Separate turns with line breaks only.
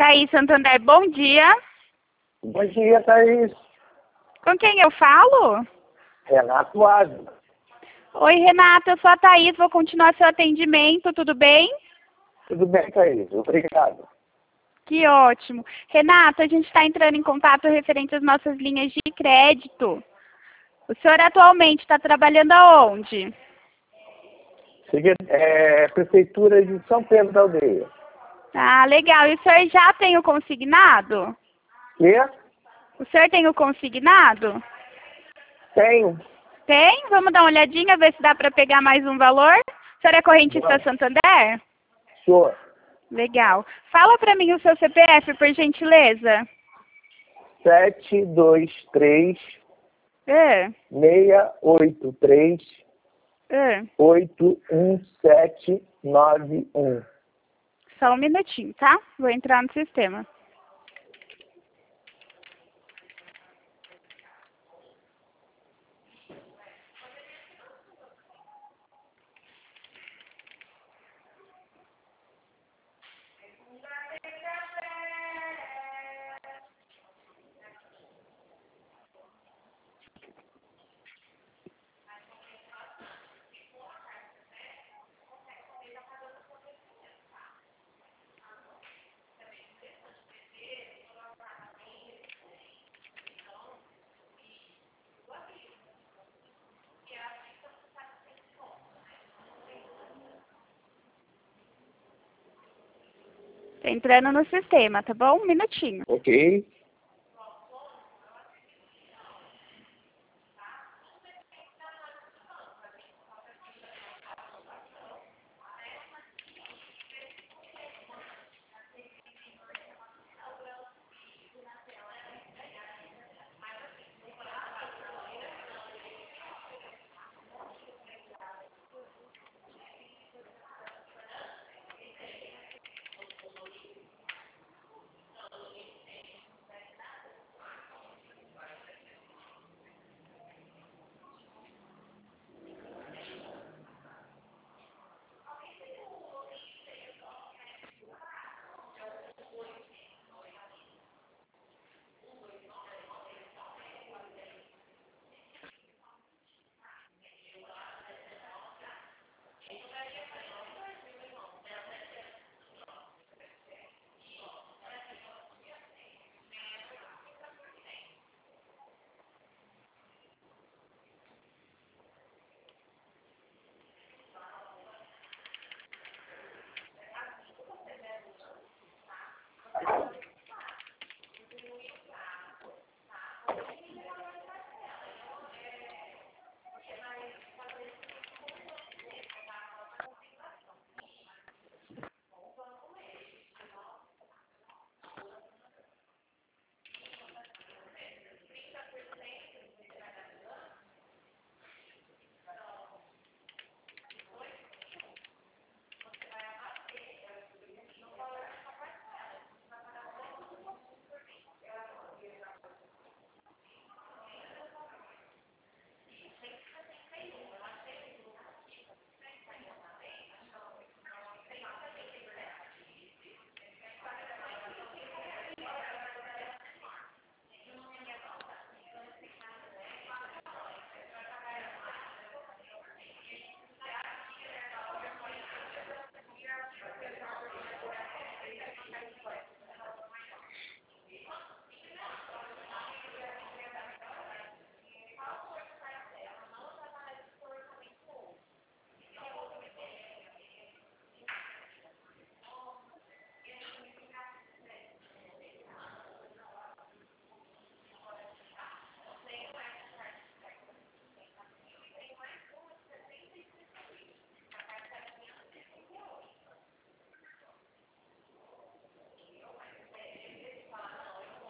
Thaís Santander, bom dia.
Bom dia, Thaís.
Com quem eu falo?
Renato Ávila.
Oi, Renata, eu sou a Thaís, vou continuar seu atendimento, tudo bem?
Tudo bem, Thaís? Obrigado.
Que ótimo. Renata, a gente está entrando em contato referente às nossas linhas de crédito. O senhor atualmente está trabalhando aonde?
Prefeitura de São Pedro da Aldeia.
Ah, legal. E o senhor já tem o consignado?
Quê?
O senhor tem o consignado?
Tenho.
Tem? Vamos dar uma olhadinha, ver se dá para pegar mais um valor. O senhor é correntista
Vamos.
Santander?
Sou.
Legal. Fala para mim o seu CPF, por gentileza.
723
É,
683
é.
81791.
Só um minutinho, tá? Vou entrar no sistema. Tô entrando no sistema, tá bom? Um minutinho.
Ok?